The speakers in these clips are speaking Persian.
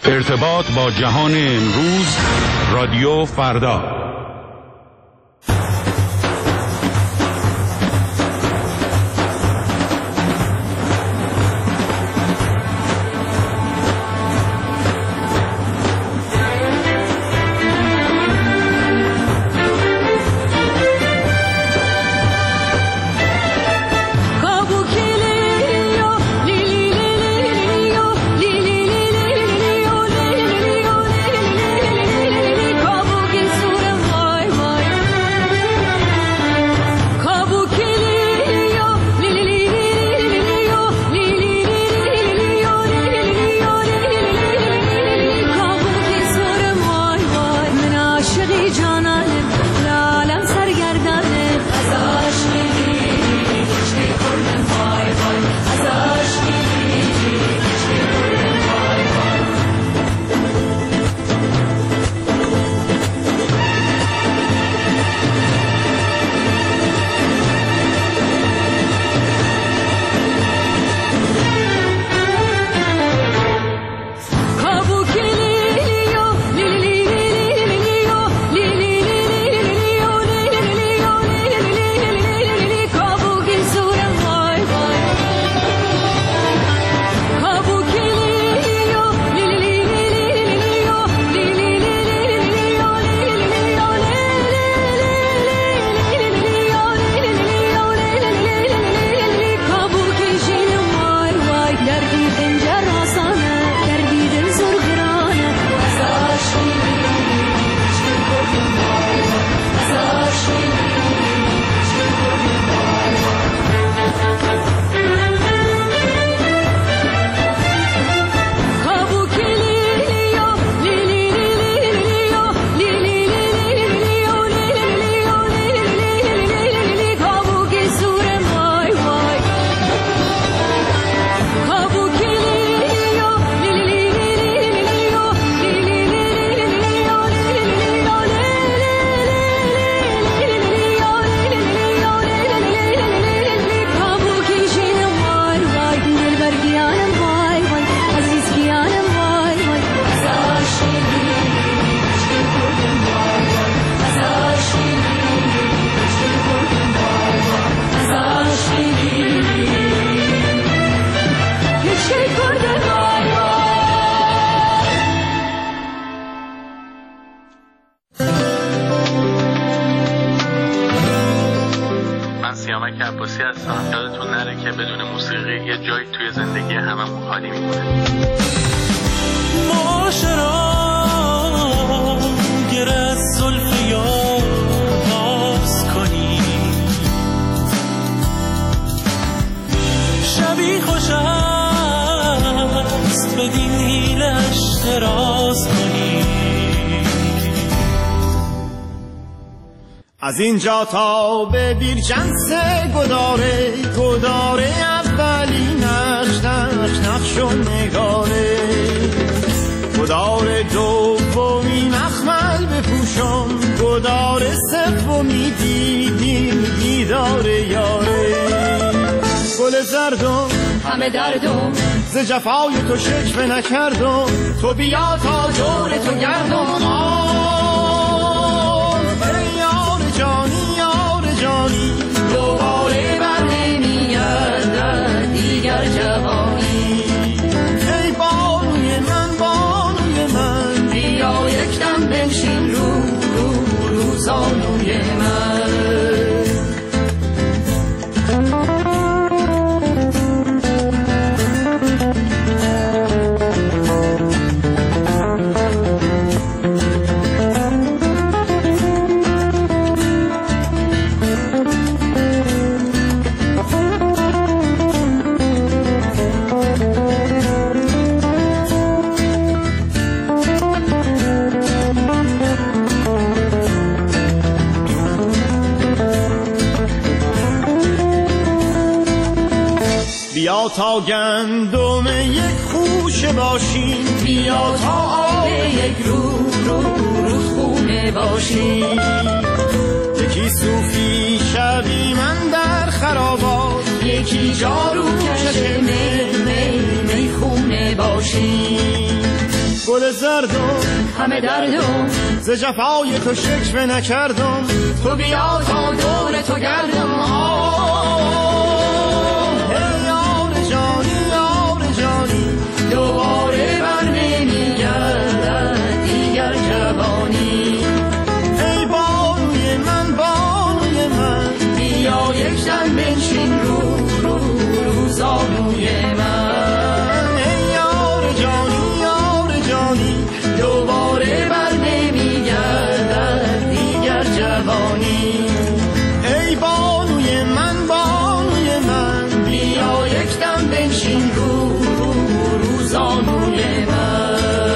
ارتباط با جهان امروز، رادیو فردا. یادتون نره که بدون موسیقی یه جایی توی زندگی هممون خالی میمونه. معاشران گر از زلف یار باز کنی، شبی خوش است بدین حیلش دراز کنی. از اینجا تا به بیرجنس گداره گداره، اولی نقش نقش نقش و نگاره، گداره دومی مخمل بپوشم، گداره سومی دیداره یاره. گل زردم همه دردم ز جفای تو شکوه نکردم، تو بیا تا دور تو گردم. دوباره بر نمیگردد دیگر جوانی. ای بانوی من بیا یک دم بنشین رو زانوی من. بیا تا گندم یک خوشه باشیم، بیا تا آب یک رودخونه باشیم. یکی صوفی شبی من در خرابات، یکی جارو کش میخونه باشیم. گل زردم همه دردم ز جفای تو شکوه نکردم تو بیا تا دور تو گردم ای یار جانی یار جانی دوباره بر نمیگردد دیگر جوانی ای بانوی من بانوی من بیا یک دم بنشین رو زانوی من ای یار جانی یار جانی دوباره بر نمیگردد دیگر جوانی ای بانوی من بانوی من بیا یک دم بنشین رو زانوی من.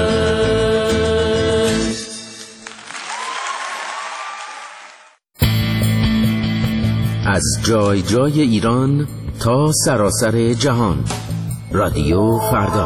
از جای جای ایران تا سراسر جهان، رادیو فردا.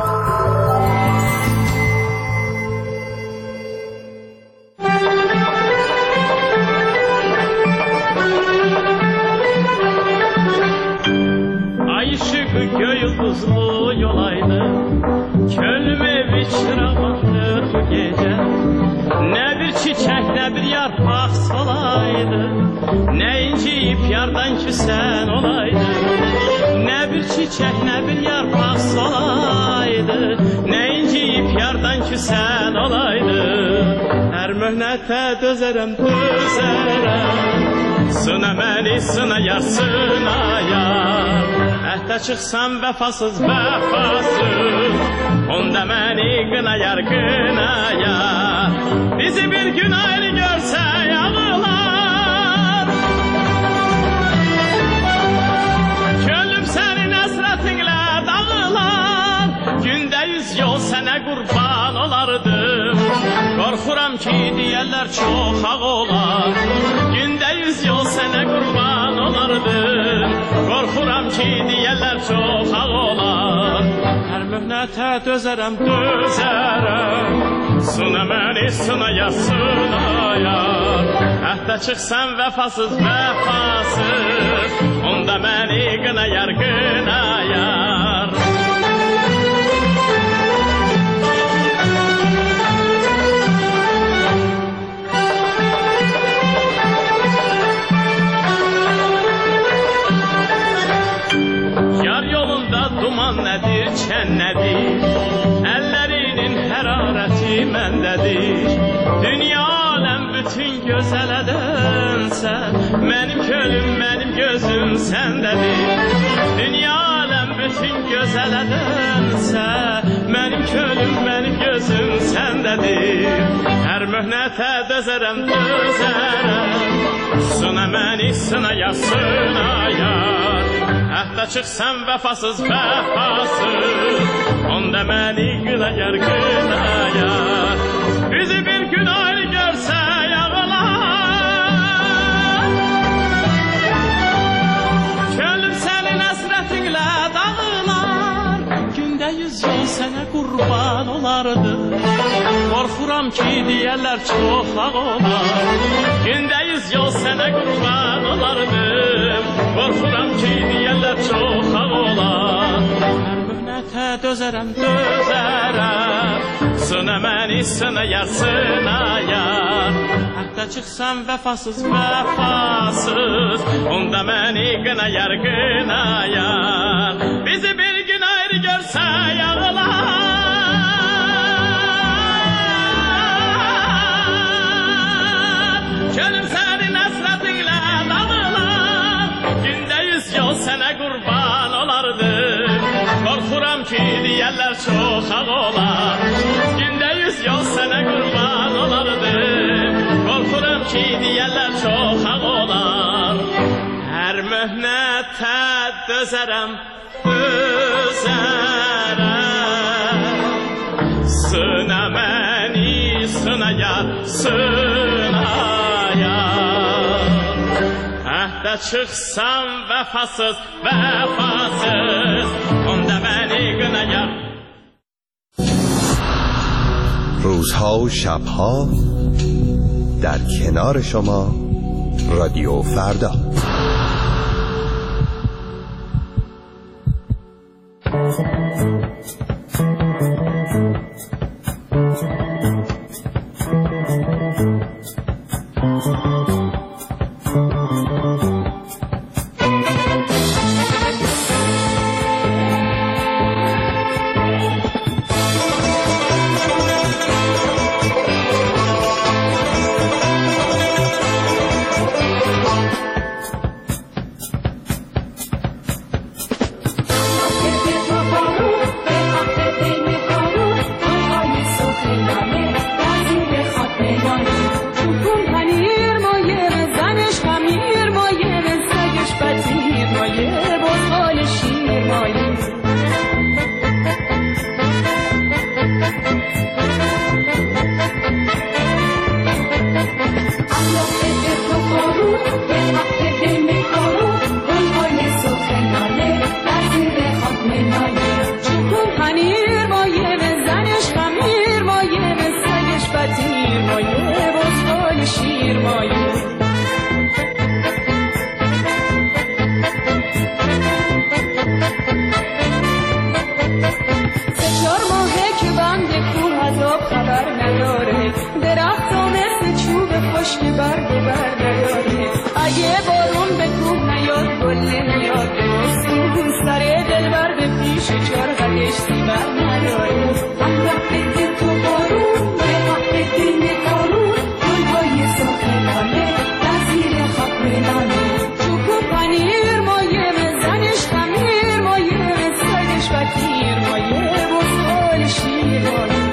Ay ışığı gökyıldızlı yolaydı, könlüme bir çırak vardı bu gece. Ne bir çiçek ne bir yarpak solaydı, ne inciyip yardan küsen olaydı. Ne bir çiçek ne bir yarpak solaydı, ne inciyip yardan küsen olaydı. Her mühnete dözerem dözerem, sına məni sına yar sına yar. Əhdə çıxsam vəfasız vəfasız, onda məni qına yar qına yar. Bizi bir gün ayrı görsə ağlar, könlüm sənin əsrətinlə dağılar. Gündə 100 yol sənə qurban olardım, qorxuram ki deyərlər çox ağ olar. Gündə 100 yol sənə qurban olardım, qorxuram ki deyərlər çox ağ olar. Hər möhnətə dözərəm dözərəm, sına məni sına yar sına yar. Əhdə çıxsam vəfasız vəfasız, onda məni qına yar qına yar. Duman nədir, çən nədir, əllərinin hərarəti məndədir. Dünya aləm bütün gözələdənsə, mənim könlüm, mənim gözüm səndədir. Dünya aləm bütün gözələdənsə, mənim könlüm, mənim gözüm səndədir. Hər möhnətə dözərəm, dözərəm, sına məni sına yar sına yar. Əhdə çıxsam vəfasız vəfasız, onda məni qına yar qına yar. Bizi bir gün ayrı görsə ağlar, könlüm sənin əsrətinlə dağılar. Gündə 100 yol sənə qurban olardı, qorxuram ki deyərlər çox ağ olar. Gündə 100 yol sənə qurban olardım, qorxuram ki deyərlər çox ağ olar. Hər möhnətə dözərəm dözərəm, sına məni sına yar sına yar. Əhdə çıxsam vəfasız vəfasız, onda məni qına yar qına yar. Bizi bir gün ayrı görsə ağlar, könlüm sənin əsrətinlə dağılar. Gündə 100 yol sənə qurban olardım, qorxuram ki deyərlər çox ağ olar. Gündə 100 yol sənə qurban olardım, qorxuram ki deyərlər çox ağ olar. Hər möhnətə dözərəm dözərəm, sına məni sına yar sına yar. Əhdə çıxsam vəfasız vəfasız, onda məni qına yar. روزها و شبها در کنار شما، رادیو فردا. باش که برگ نیاره اگه بارون به کوه نیاد گل نمیاد درستون سر دلبر به پیش چرخش سیبر نداره وقت دل تو بارون به وقت دل بارون گلهای ساخنانه در زیر خاک میلانه چوب پنیر مایه مزنش خمیر مایه سرش وکیر مایه بزرگ شیر مایه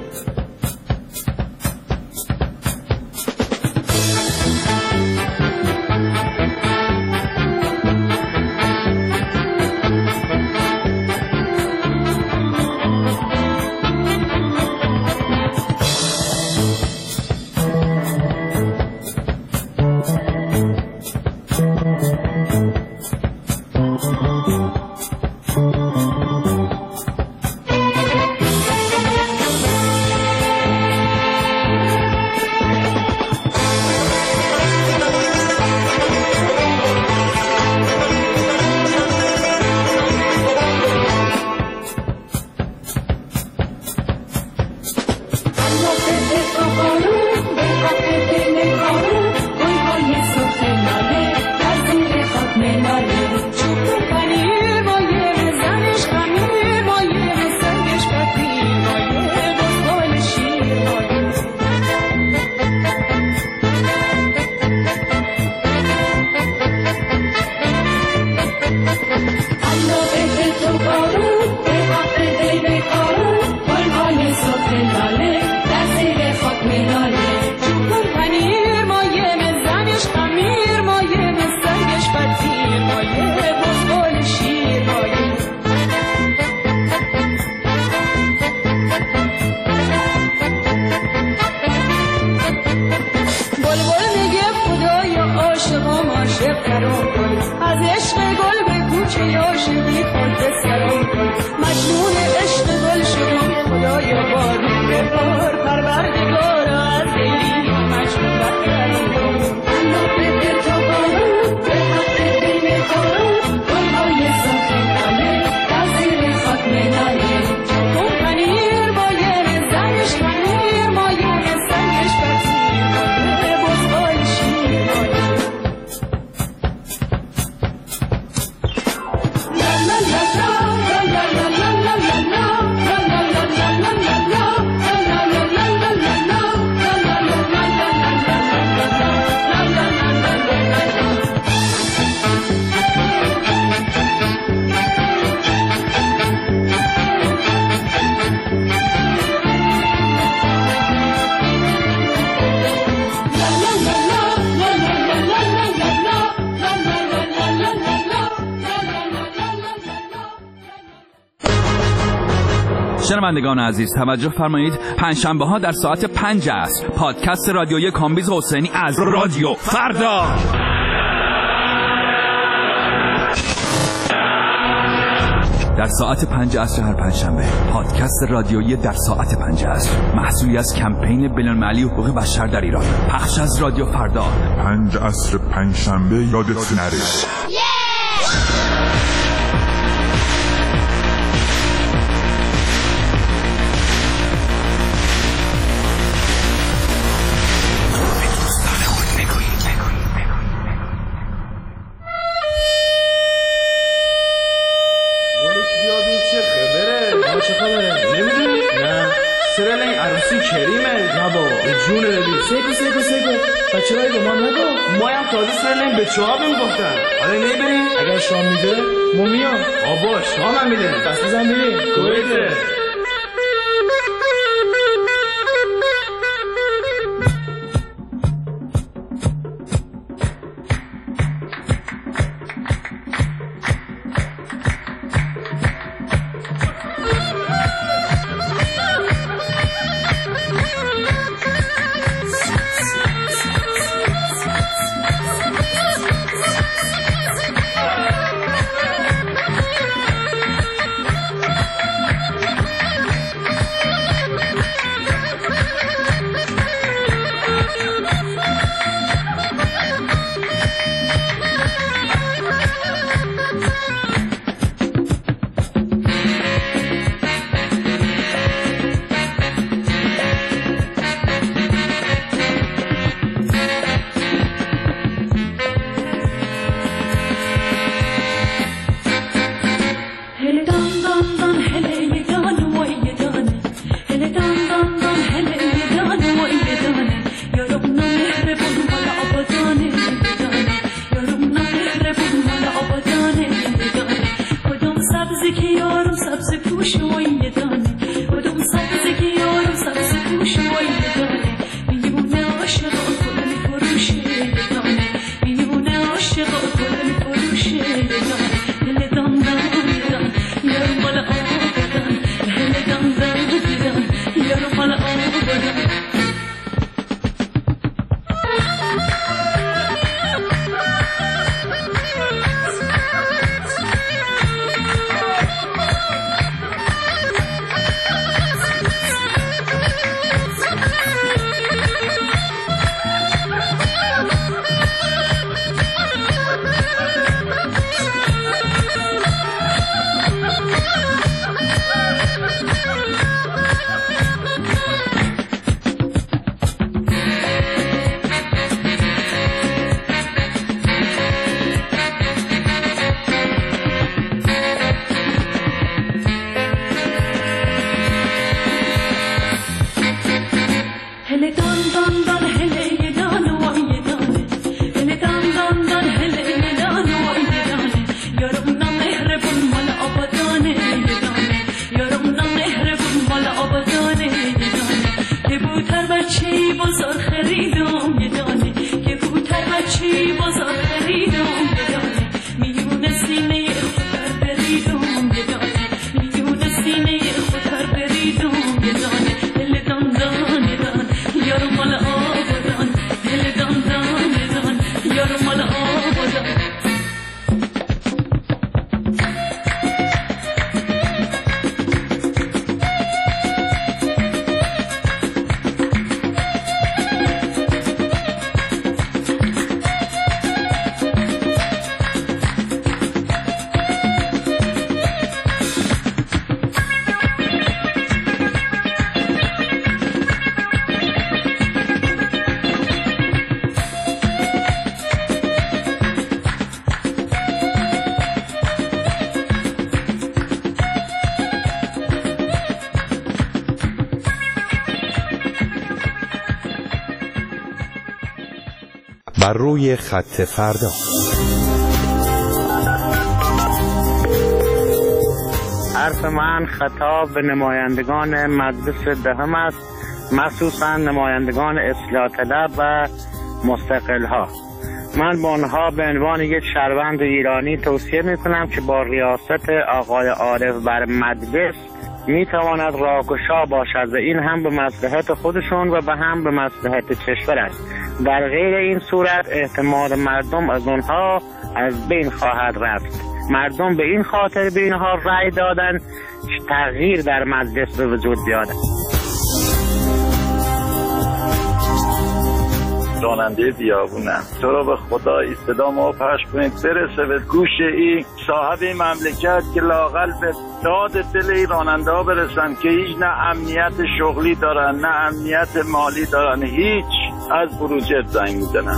شنوندگان عزیز توجه فرمایید، پنجشنبه ها در ساعت 5 عصر پادکست رادیویی کامبیز حسینی از رادیو فردا در ساعت 5 عصر هر پنجشنبه پادکست رادیویی در ساعت 5 عصر محصولی از کمپین بین‌المللی حقوق بشر در ایران، پخش از رادیو فردا 5 عصر پنجشنبه یادت نره. بچه‌های به ما نگو، ما هم تازه سرنیم به چهاب میگفتن. حالا نمیبریم؟ اگر شام میده ما میام. آبا شام هم میده، دست بزن بریم. کویته کبوتر بچه‌ای بزرگ خریدم یه دانه، کبوتر بچه‌ای بزرگ خریدم یه دانه، میون سینه خودر بریدم یه دانه، میون سینه خودر بریدم یه دانه، دل دان دان دان یارو مال آبادان، دل دان دان دان یارو مال آبادان. بر روی خط فردا. حرف من خطاب به نمایندگان مجلس دهم است، مخصوصا نمایندگان اصلاح طلب و مستقل ها. من به آنها به عنوان یک شهروند ایرانی توصیه میکنم که با ریاست آقای عارف بر مجلس میتواند راهگشا باشد و این هم به مصلحت خودشون و به هم به مصلحت کشور است. در غیر این صورت اعتماد مردم از اونها از بین خواهد رفت. مردم به این خاطر به اینها رأی دادن تغییر در مجلس به وجود بیاد. راننده بیابونم، تو رو به خدا این صدا ما پخش کنید برسه به گوش این صاحب این مملکت که لااقل به داد دل این راننده ها برسن که هیچ نه امنیت شغلی دارن نه امنیت مالی دارن، هیچ از بروجرد زنگ میزنن.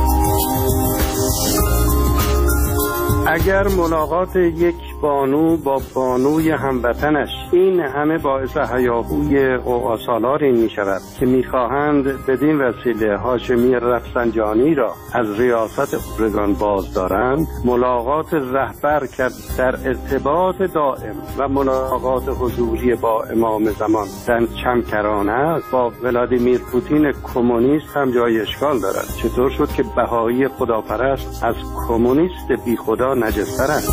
اگر ملاقات یک بانو با بانوی هموطنش این همه باعث هیاهوی قوقاسالاری می شود که می خواهند بدین وسیله هاشمی رفسنجانی را از ریاست اردوگان باز دارند، ملاقات رهبر کرد در ارتباط دائم و ملاقات حضوری با امام زمان در چمکرانه با ولادیمیر پوتین کمونیست هم جای اشکال دارد. چطور شد که بهایی خداپرست از کمونیست بی خدا نجستر است؟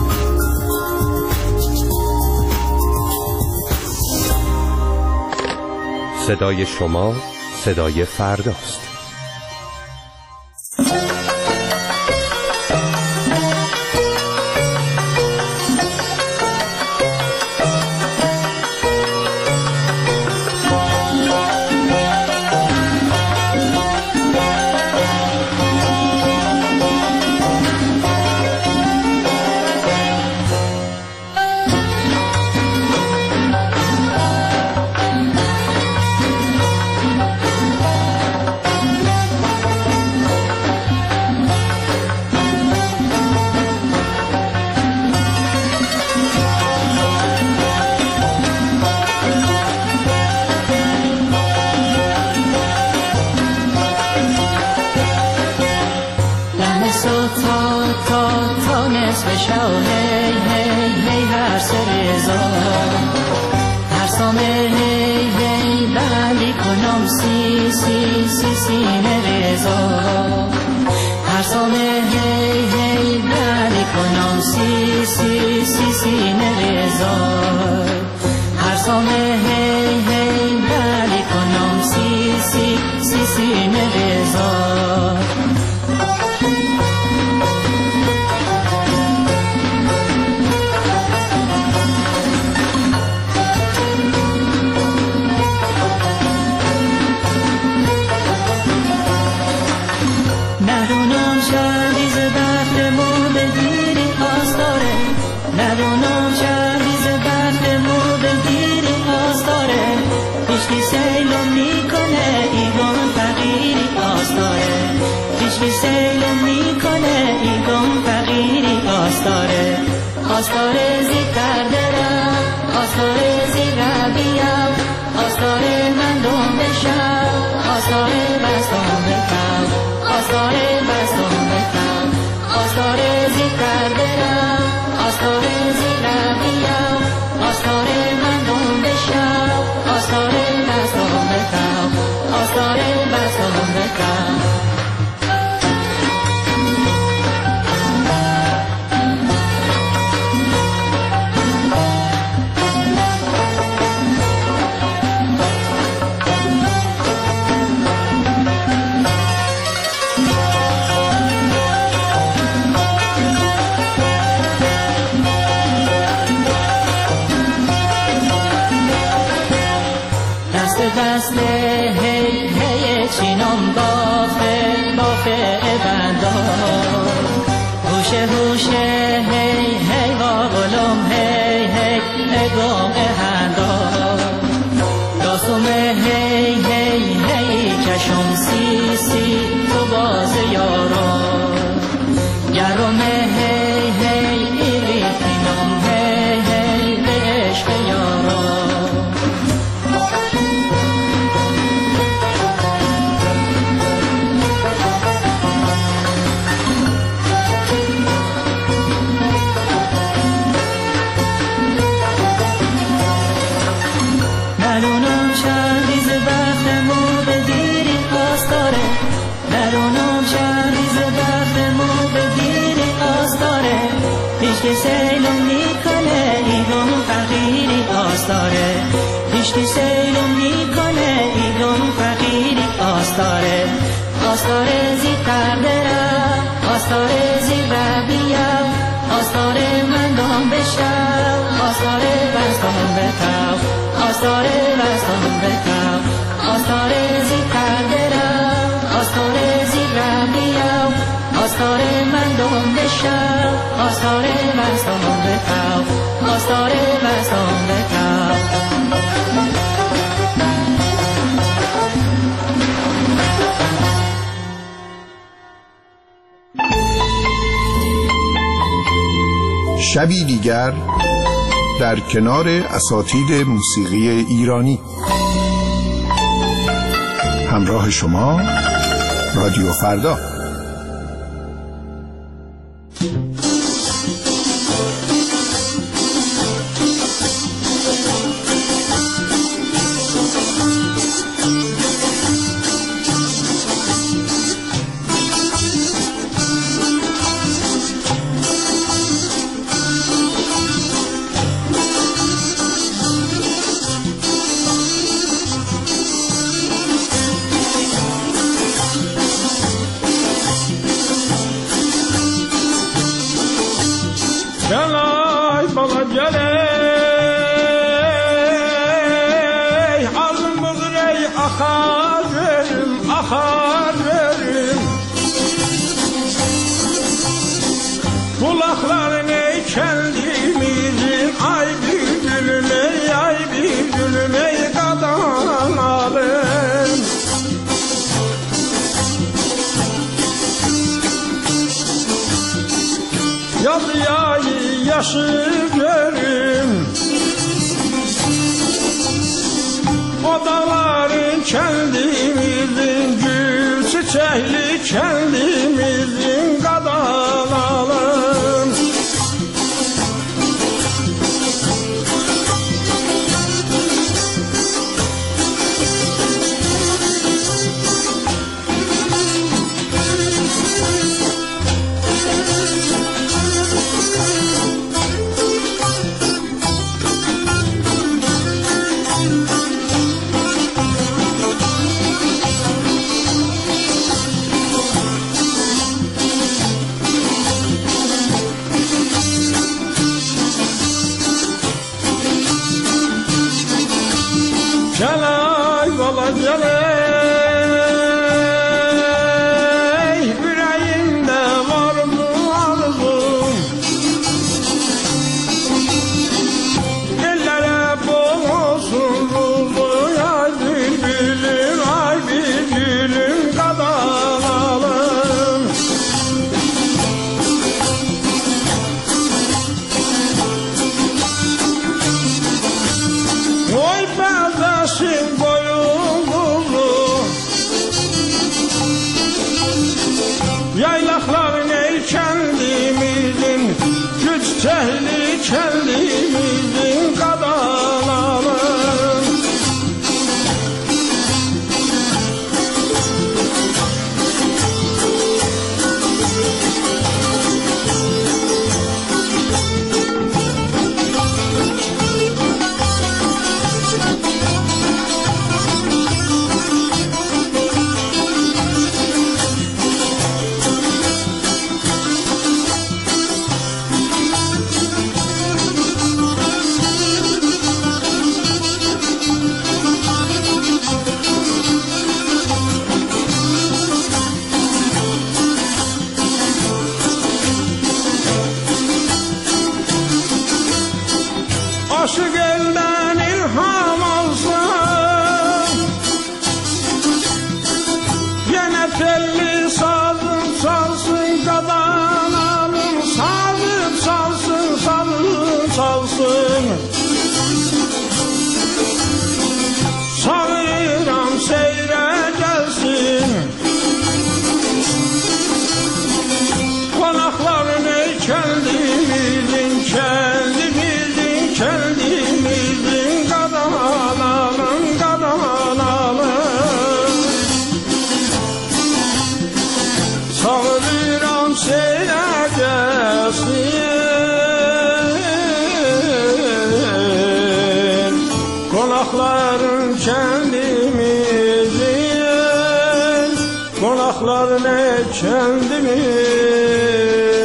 صدای شما صدای فرداست. بسته هی هی چینم بافه بافه بندار هوشه هوشه هی هی واغلم هی هی اگم هندار داستم هی هی هی چشم سی سی تو باز یاران گرم هی هی ایری پینم هی هی به عشق یاران نرونم چند ریز بختمو به دیری آستاره نرونم چند ریز بختمو به دیری آستاره هیچکی سیلم میکنه ایگم فقیری آستاره هیچکی سیلم میکنه ایگم فقیری آستاره آستاره زی قردرم آستاره زی ربیم آستاره من دام بشم آستاره بستم بتم آستاره بستم بتم آستاره زی قردرم آستاره زی ربیم آستاره من دام بشم آستاره بستم بتم آستاره بستم بتم شبی دیگر در کنار اساتید موسیقی ایرانی همراه شما رادیو فردا. Yaşıyorum odaların kendimizin gül çiçekli kendimizin kadalalım kendimizin kadalalım kendimizin, konaklar ne kendimiz.